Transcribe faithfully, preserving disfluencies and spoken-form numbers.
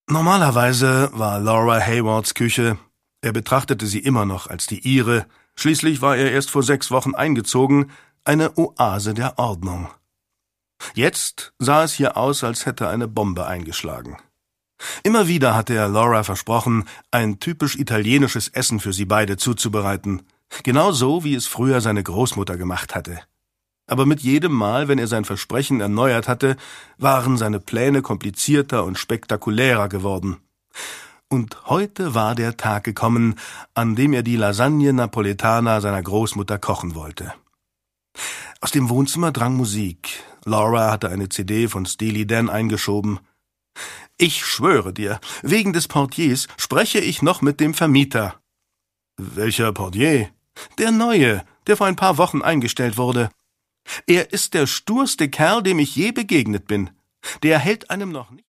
Normalerweise war Laura Haywards Küche, er betrachtete sie immer noch als die ihre, schließlich war er erst vor sechs Wochen eingezogen, eine Oase der Ordnung. Jetzt sah es hier aus, als hätte eine Bombe eingeschlagen. Immer wieder hatte er Laura versprochen, ein typisch italienisches Essen für sie beide zuzubereiten, genau so, wie es früher seine Großmutter gemacht hatte. Aber mit jedem Mal, wenn er sein Versprechen erneuert hatte, waren seine Pläne komplizierter und spektakulärer geworden. Und heute war der Tag gekommen, an dem er die Lasagne Napoletana seiner Großmutter kochen wollte. Aus dem Wohnzimmer drang Musik. Laura hatte eine C D von Steely Dan eingeschoben. »Ich schwöre dir, wegen des Portiers spreche ich noch mit dem Vermieter.« »Welcher Portier?« »Der neue, der vor ein paar Wochen eingestellt wurde. Er ist der sturste Kerl, dem ich je begegnet bin. Der hält einem noch nicht